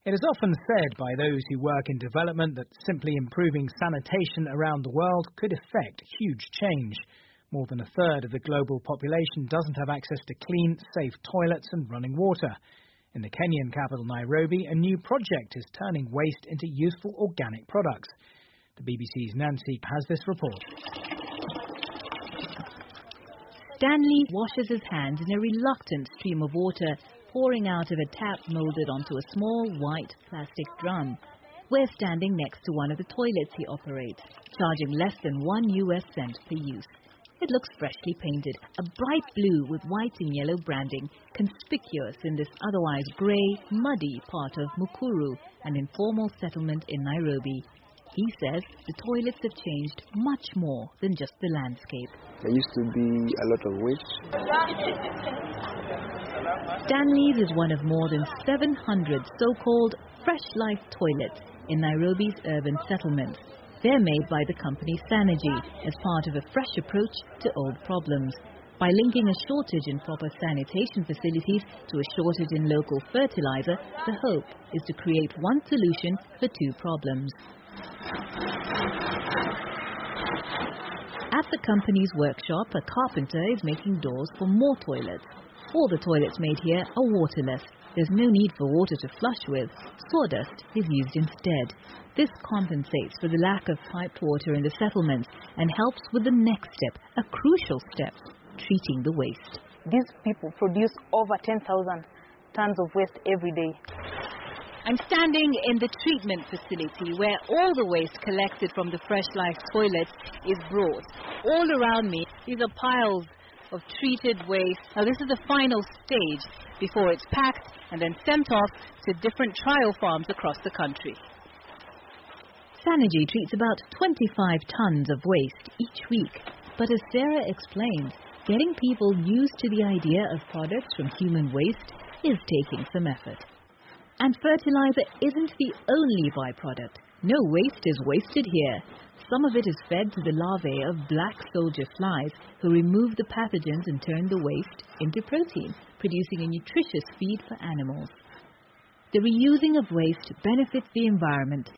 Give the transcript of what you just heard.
It is often said by those who work in development that simply improving sanitation around the world could effect huge change. More than a third of the global population doesn't have access to clean, safe toilets and running water. In the Kenyan capital Nairobi, a new project is turning waste into useful organic products. The BBC's Nancy has this report. Stanley washes his hands in a reluctant stream of water pouring out of a tap molded onto a small white plastic drum. We're standing next to one of the toilets he operates, charging less than $1 per use. It looks freshly painted, a bright blue with white and yellow branding, conspicuous in this otherwise grey, muddy part of Mukuru, an informal settlement in Nairobi. He says the toilets have changed much more than just the landscape. There used to be a lot of waste. Stanley's is one of more than 700 so-called Fresh Life toilets in Nairobi's urban settlements. They're made by the company Sanergy as part of a fresh approach to old problems. By linking a shortage in proper sanitation facilities to a shortage in local fertilizer, the hope is to create one solution for two problems. At the company's workshop, a carpenter is making doors for more toilets. All the toilets made here are waterless. There's no need for water to flush with. Sawdust is used instead. This compensates for the lack of piped water in the settlements and helps with the next step, a crucial step, treating the waste. These people produce over 10,000 tons of waste every day. I'm standing in the treatment facility where all the waste collected from the Fresh Life toilets is brought. All around me, these are piles of treated waste. Now this is the final stage before it's packed and then sent off to different trial farms across the country. Sanergy treats about 25 tons of waste each week. But as Sarah explains, getting people used to the idea of products from human waste is taking some effort. And fertilizer isn't the only byproduct. No waste is wasted here. Some of it is fed to the larvae of black soldier flies who remove the pathogens and turn the waste into protein, producing a nutritious feed for animals. The reusing of waste benefits the environment